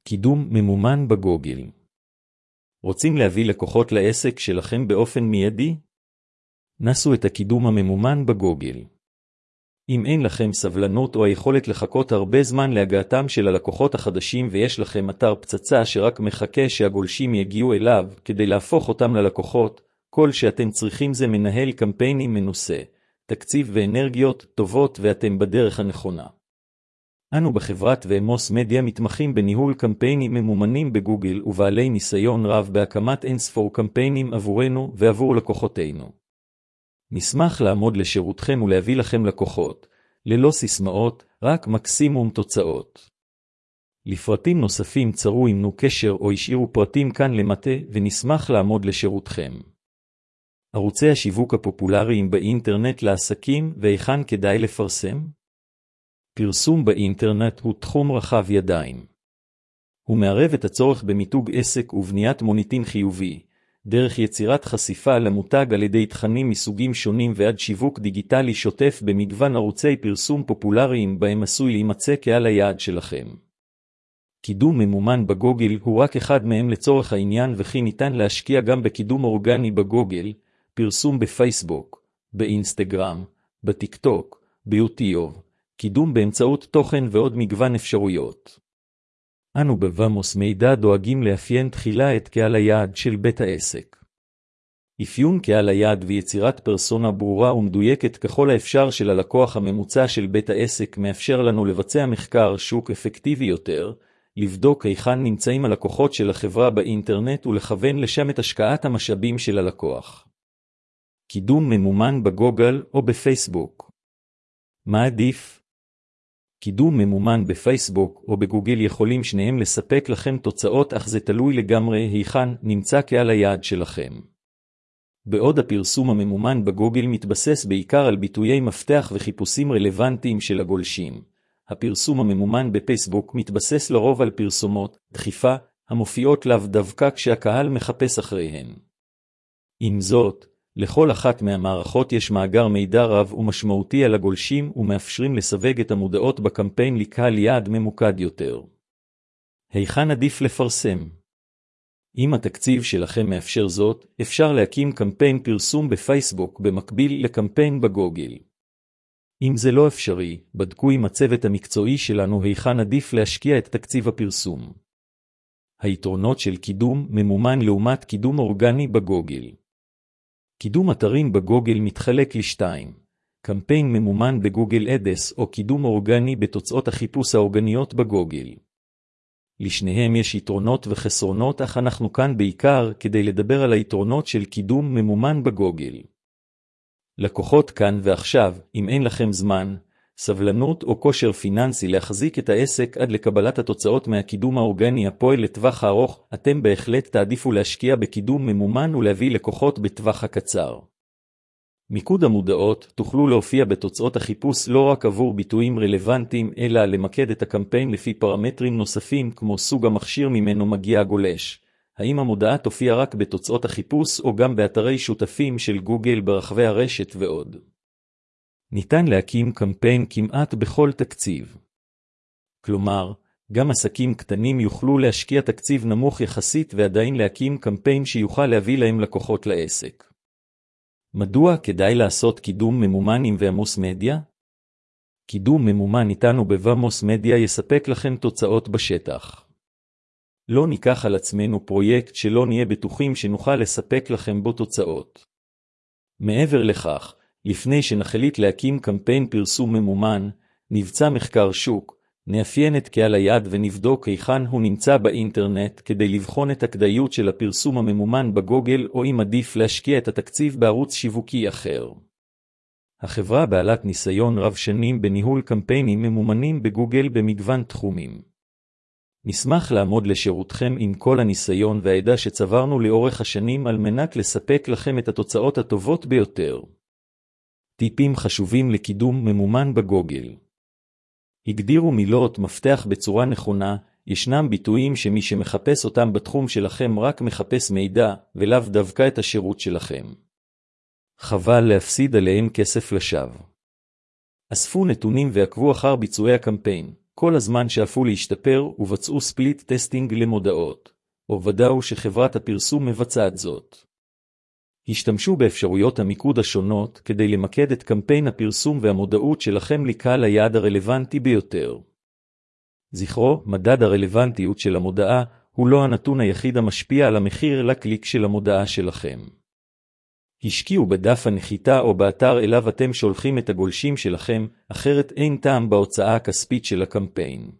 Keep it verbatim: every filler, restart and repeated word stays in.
קידום ממומן בגוגל. רוצים להביא לקוחות לעסק שלכם באופן מיידי? נסו את הקידום הממומן בגוגל. אם אין לכם סבלנות או היכולת לחכות הרבה זמן להגעתם של הלקוחות החדשים ויש לכם אתר פצצה שרק מחכה שהגולשים יגיעו אליו כדי להפוך אותם ללקוחות, כל שאתם צריכים זה מנהל קמפיינים מנוסה, תקציב ואנרגיות טובות ואתם בדרך הנכונה. אנו בחברת ואמוס מדיה מתמחים בניהול קמפיינים ממומנים בגוגל ובעלי ניסיון רב בהקמת אינספור קמפיינים עבורנו ועבור לקוחותינו. נשמח לעמוד לשירותכם ולהביא לכם לקוחות, ללא סיסמאות, רק מקסימום תוצאות. לפרטים נוספים צרו עמנו קשר או השאירו פרטים כאן למטה ונשמח לעמוד לשירותכם. ערוצי השיווק הפופולריים באינטרנט לעסקים והיכן כדאי לפרסם? פרסום באינטרנט הוא תחום רחב ידיים. הוא מערב את הצורך במיתוג עסק ובניית מוניטין חיובי, דרך יצירת חשיפה למותג על ידי תכנים מסוגים שונים ועד שיווק דיגיטלי שוטף במגוון ערוצי פרסום פופולריים בהם עשוי להימצא קהל היעד שלכם. קידום ממומן בגוגל הוא רק אחד מהם לצורך העניין וכי ניתן להשקיע גם בקידום אורגני בגוגל, פרסום בפייסבוק, באינסטגרם, בטיקטוק, ביוטיוב, קידום באמצעות תוכן ועוד מגוון אפשרויות. אנו בוואמוס מידע דואגים לאפיין תחילה את קהל היעד של בית העסק. אפיון קהל היעד ויצירת פרסונה ברורה ומדויקת ככל האפשר של הלקוח הממוצע של בית העסק מאפשר לנו לבצע מחקר שוק אפקטיבי יותר, לבדוק היכן נמצאים הלקוחות של החברה באינטרנט ולכוון לשם את השקעת המשאבים של הלקוח. קידום ממומן בגוגל או בפייסבוק. מה עדיף? קידום ממומן בפייסבוק או בגוגל יכולים שניהם לספק לכם תוצאות אך זה תלוי לגמרי היכן נמצא קהל היעד שלכם. בעוד הפרסום הממומן בגוגל מתבסס בעיקר על ביטויי מפתח וחיפושים רלוונטיים של הגולשים. הפרסום הממומן בפייסבוק מתבסס לרוב על פרסומות, דחיפה, המופיעות לאו דווקא כשהקהל מחפש אחריהן. עם זאת, לכל אחת מהמערכות יש מאגר מידע רב ומשמעותי על הגולשים ומאפשרים לסווג את המודעות בקמפיין לקהל יעד ממוקד יותר. היכן עדיף לפרסם? אם התקציב שלכם מאפשר זאת, אפשר להקים קמפיין פרסום בפייסבוק במקביל לקמפיין בגוגל. אם זה לא אפשרי, בדקו עם הצוות המקצועי שלנו היכן עדיף להשקיע את תקציב הפרסום. היתרונות של קידום ממומן לעומת קידום אורגני בגוגל. קידום אתרים בגוגל מתחלק לשתיים, קמפיין ממומן בגוגל אדס או קידום אורגני בתוצאות החיפוש האורגניות בגוגל. לשניהם יש יתרונות וחסרונות אך אנחנו כאן בעיקר כדי לדבר על היתרונות של קידום ממומן בגוגל. לקוחות כאן ועכשיו, אם אין לכם זמן, סבלנות או כושר פיננסי להחזיק את העסק עד לקבלת התוצאות מהקידום האורגני הפועל לטווח הארוך, אתם בהחלט תעדיפו להשקיע בקידום ממומן ולהביא לקוחות בטווח הקצר. מיקוד המודעות תוכלו להופיע בתוצאות החיפוש לא רק עבור ביטויים רלוונטיים, אלא למקד את הקמפיין לפי פרמטרים נוספים כמו סוג המכשיר ממנו מגיע הגולש. האם המודעה תופיע רק בתוצאות החיפוש או גם באתרי שותפים של גוגל ברחבי הרשת ועוד. ניתן להקים קמפיין כמעט בכל תקציב. כלומר, גם עסקים קטנים יוכלו להשקיע תקציב נמוך יחסית ועדיין להקים קמפיין שיוכל להביא להם לקוחות לעסק. מדוע כדאי לעשות קידום ממומן עם ואמוס מדיה? קידום ממומן איתנו בוואמוס מדיה יספק לכם תוצאות בשטח. לא ניקח על עצמנו פרויקט שלא נהיה בטוחים שנוכל לספק לכם בו תוצאות. מעבר לכך, לפני שנחליט להקים קמפיין פרסום ממומן, נבצע מחקר שוק, נאפיין את קהל היעד ונבדוק היכן הוא נמצא באינטרנט כדי לבחון את הכדאיות של הפרסום הממומן בגוגל או אם עדיף להשקיע את התקציב בערוץ שיווקי אחר. החברה בעלת ניסיון רב שנים בניהול קמפיינים ממומנים בגוגל במגוון תחומים. נשמח לעמוד לשירותכם עם כל הניסיון והידע שצברנו לאורך השנים על מנת לספק לכם את התוצאות הטובות ביותר. טיפים חשובים לקידום ממומן בגוגל. הגדירו מילות מפתח בצורה נכונה, ישנם ביטויים שמי שמחפש אותם בתחום שלכם רק מחפש מידע ולאו דווקא את השירות שלכם. חבל להפסיד עליהם כסף לשווא. אספו נתונים ועקבו אחר ביצועי הקמפיין. כל הזמן שאפו להשתפר ובצעו ספליט טסטינג למודעות, או ודאו שחברת הפרסום מבצעת זאת. השתמשו באפשרויות המיקוד השונות כדי למקד את קמפיין הפרסום והמודעות שלכם לקהל היעד הרלוונטי ביותר. זכרו, מדד הרלוונטיות של המודעה הוא לא הנתון היחיד המשפיע על המחיר לקליק של המודעה שלכם. השקיעו בדף הנחיתה או באתר אליו אתם שולחים את הגולשים שלכם, אחרת אין טעם בהוצאה הכספית של הקמפיין.